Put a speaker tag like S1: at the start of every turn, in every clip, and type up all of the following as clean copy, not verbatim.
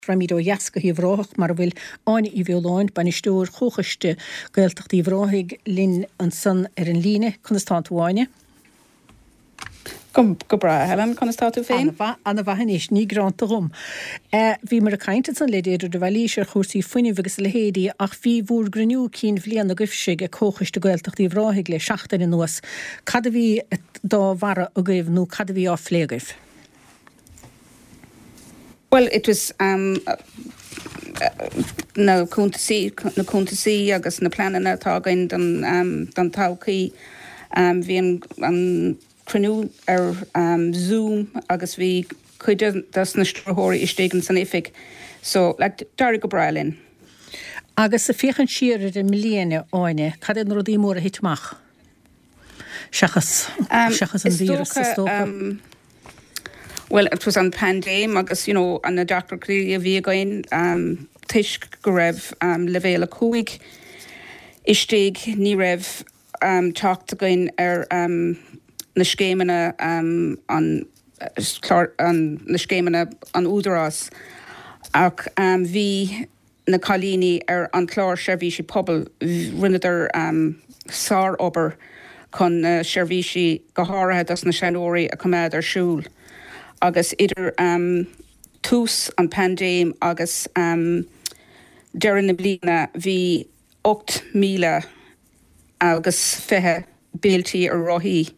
S1: Ramído Jasca hí bhráach mar bhfuil áine í bheoláin banistúr chochaiste gaeltacht í bhráigh linn an san an líne chunastáúáine.
S2: Go bra, Helen, chunastáú féin?
S1: Anna bhahanis ní granta rum. Bhí mar a cainte san léidir de bhilíir chuirsaí foiine agus le héadí ach bhí bhúr grniú cín bhlian a gcuifsigh a chochaiste gaeltacht í bhráigh le 16 nuas. Cad a bhí dá bhara a gaibh nó cad a bhí á phléagaibh?
S2: Well, it was na cúntasaí agus na planana tágain don tácaí bhí an crenú Zoom agus bhí chuide das na strathirí istégan san éifig. So, dar go bralinn.
S1: Agus sa féchan siar a millióna áine, cad an rodí mór a hitmach? Seachas an vírus sa stócha?
S2: Well, it was on pandemic, agus, an a Dr. Creeley a bhíagain, tish go raibh levéla cúig, istéig ní raibh teacht again na scéimena an na scéimena an údarás. Ach bhí na chalíní an chlár seirbhísí pobl rinneadar sár obair chun seirbhísí go háirithe as na seanóirí a cumáid ar siúl. Agus idir tús an pandéim agus dearan na bliana bhí 8,000 agus fethe béaltaí ar rothí.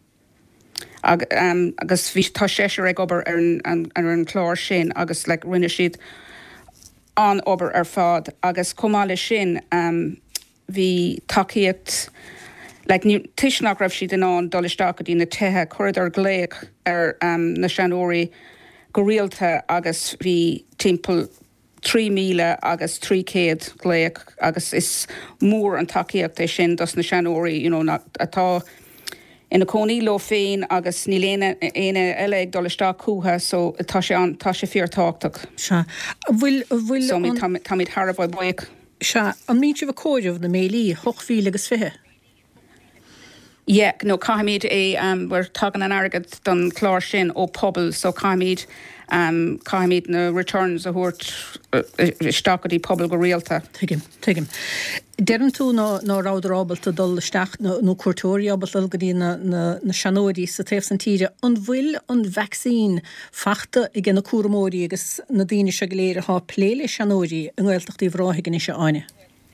S2: Agus bhí tá séisiir ag obair ar an chlár sin agus rinne siad an obair ar fád. Agus cumála sin bhí takeíocht tisnach raibh siad an dolisteach a dtí na tuthe chuir gléach ar na seanóirí go rialta agus bhí timpeall 3,000 agus 300 gléach agus is mór an takeíocht é sin dos na seanóirí atá ina cónaí lo féin agus ní léine éine eile ag dolisteach cútha so tá sé fíortáchtach.
S1: Se bhfuil
S2: so táid Harbh buic.
S1: Se an míte bh cóideh na mélí 8,000 agus fithe.
S2: Yeah, no, caiimiid we're tagan an agad don chlár sin ó pobl, so caiimiid na returns a thuirt stacadí pobl go rialta.
S1: Tuigim. Dean tú ná rádarábalta dul isteach nó cuairteoirí ábal algadí na seanóirí sa taobh san tíre an bhfuil an vaccín fachta i gna cuaramóirí agus na daoine se go léir ath pléile seanóirí an ghilteachtaí bhráithaigh is áine.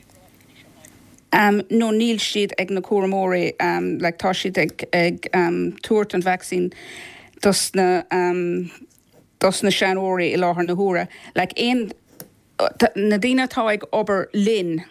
S2: No níl siad ag na cuaramóirí tá siad ag tuairt an vaccín dos na seanóirí I láthair na huaire. Na daoine tá ag obair linn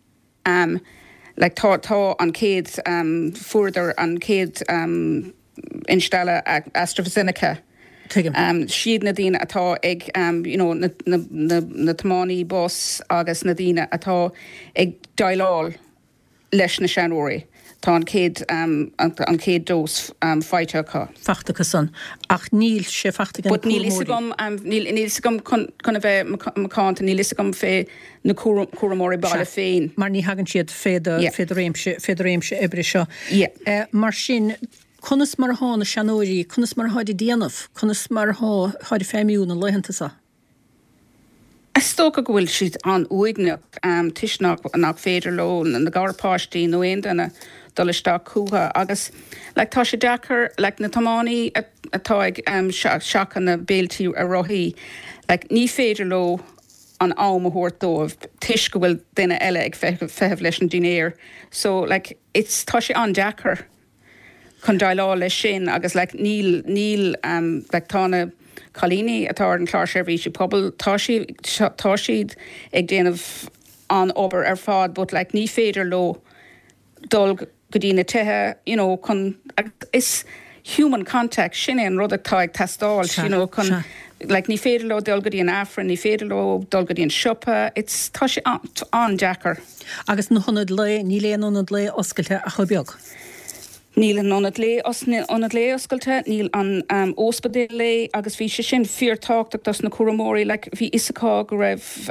S2: tá an céad fuardar an céad instelle AstraZeneca. Siad na daoine atá ag na tamánaí bos agus na daoine atá ag daileáil leis na seanóirí. Tá an céad dós feiteachá.
S1: Fachtacha san. Ach níl sé fachtacha
S2: na cuaramóirí. Níl isagam chuna bheith macánta, níl isagam fé na cuaramóirí baile féin.
S1: Mar ní hagann siad féidir ébre seo. Mar sin chunas mar na seanóirí, chunas mar háid déanamh, chunas mar háid féimiú na leihananta sa.
S2: Stocha go bhfuil siad an uigneach tisnach nach féidir lo na gárpáistí nó aon dolisteach cútha agus tá sé dechar na tamánaí atá ag seachas na béaltaí a rothí ní féidir lo an am a thuirt dómh tis go bhfuil duine eile ag feitheamh leis an dinéir. So tá sé an dechar chun daileá leis sin agus níl tána chalíní atá an chlár seirbhísí pobl tá siad ag déanamh an obair ar fád, but ní féidir lo dul go dtí na tuthe, chun is human contact sin an rud atá ag testáil, chun ní féidir lo dul go dtí an afran, ní féidir lo dul go dtí an siopa, tá sé an dechar.
S1: Agus na honad le, ní léanúnad le oscailte a chubeag.
S2: Níl an onad lé oscailte, níl an óspadéal lé, agus bhí sé sin fíortáchtach dos na cuaramóirí, bhí isacá go raibh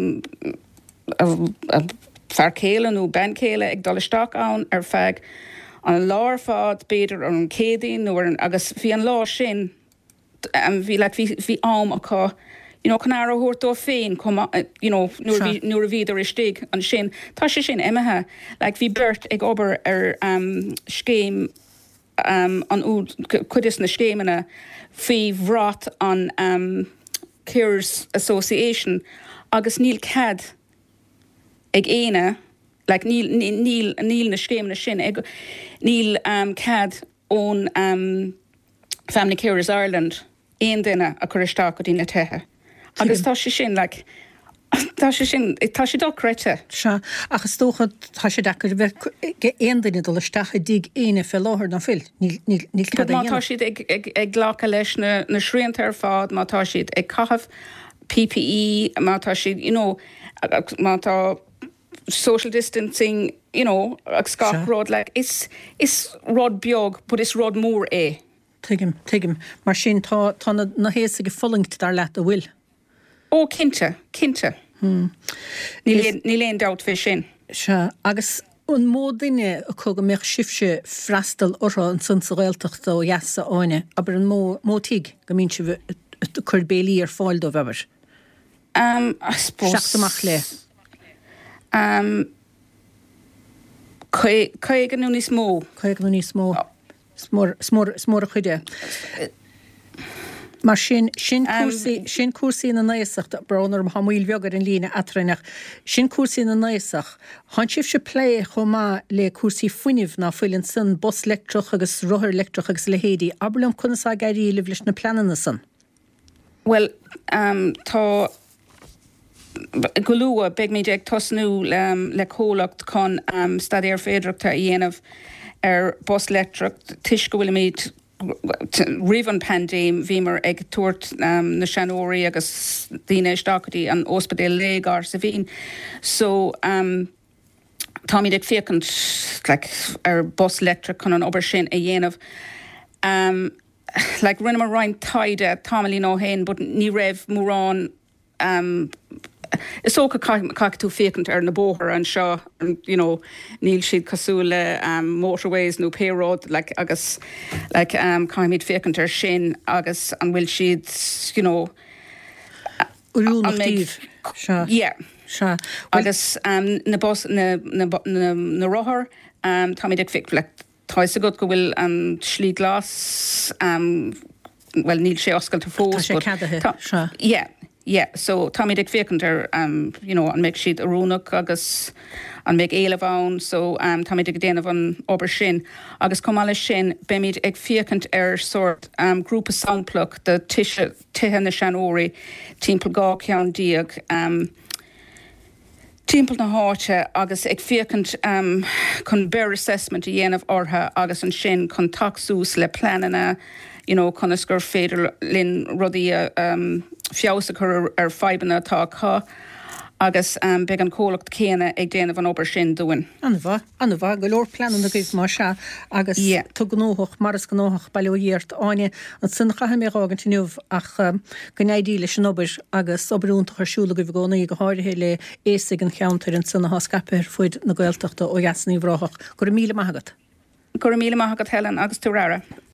S2: fearcéile nó bencéile ag dolisteach ann ar feadh an lár fád beidir ar an cédaoin nó agus bhí an lá sin bhí am acu canar húirtó féin nuair a bhíidir is stig an sin. Tá sé sin imethe, bhí beirt ag obair ar scéim an úd chuidir na scéimena fhí bhrát an Cures Association agus níl cad ag éine, níl na scéimena sin, níl cad ón Family Carers Ireland éon duine a chuirteach go dtína tuthe. Agus tá sé sin tá sé doreite.
S1: Se agus tócha tá sé dechar bheith éon duine do leisteach dig éine fé láthir na fil. Níl cad
S2: Mátá siad ag ghlacha leis na sríontar fád, mátá siad ag caithfh PPE, mátá siad, mátá social distancing, ag scáthród, is rod beag, but is rod mór é.
S1: Tuigim, mar sin tá na héasa go follingt dar leat a bhfuil.
S2: Ó, cinnte. Ní léon dat fé sin.
S1: Se, agus an mód duine a chug go méoch sifse freistal ortha an san sa Gaeltacht ó dheasa áine, aber an mótíg go mín se chur béilí ar fáil do bhebar.
S2: I suppose...
S1: Seachtamach le.
S2: Caig an níos mó.
S1: Caig an níos mó. Smór a chuide. Mar sin cuasaí na naoiseach branar hamíl bheagar in lína atrainach. Sin cuasaí na naoiseach. Han sibh se plé chomá le cuasaí fuinimh ná fuilinn san bus lectrach agus rothir lectrach agus le héadí. Aberlum chunasá gairí le bhlis na planana san.
S2: Well, tá golúa beag méid ag tosnú le cólacht chun stadéir féidireachta a dhéanamh ar bus lectrach tuis go bhfuil méid rivan pandéim bhímar ag tuairt na seanóirí agus daoine istáchtaí an ospedéal légar sa bhín. So tá míid ag fécant ar bus lectrach chun an obair sin a dhéanamh. Rinne mar roiin taide támalí nó héin, but ní raibh mórán is ócha tú fécant ar na bóthar an seo, níl siad cosúla motorways nó payroad, agus caiimid fécant ar sin, agus an bhfuil siad,
S1: Uúnachtíh.
S2: Yeah. Agus na rothar, táimid ag fic, táis a go bhfuil an slí glas, well, níl sé oscailte fós.
S1: Tá sé cadathe, se.
S2: Yeah, so táimid ag fécant ar, an méid siad arúnach agus an méid éilehán, so táimid ag déanamh an obair sin. Agus comáile sin, beimid ag fécant ar sort grúpa soundplug de tithe na seanóirí, timpeall gá ceann díag, timpeall na háite agus ag fécant chun bear assessment a dhéanamh ortha agus an sin chun taxús le planana, chun is gur féidir linn rudaí fiása chur ar feibanna atá cá agus beag an cólacht céine ag déanamh an obair sin dúin.
S1: Anna bha, go leor planana gaibh má se agus tu gnóthach, maras gnóthach bailíoíart áine an sin chatha mé ágan tinniuh ach go néidí leis an obair agus obairúnta chuirsúla go bh gcónaí go háirithe le éasig an cheantar an sanna háscapeir fuid na Gaeltachta ó Jasnaí bhráthach. Gur míle maithagad.
S2: Gur míle maithagad Helen agus tú rara.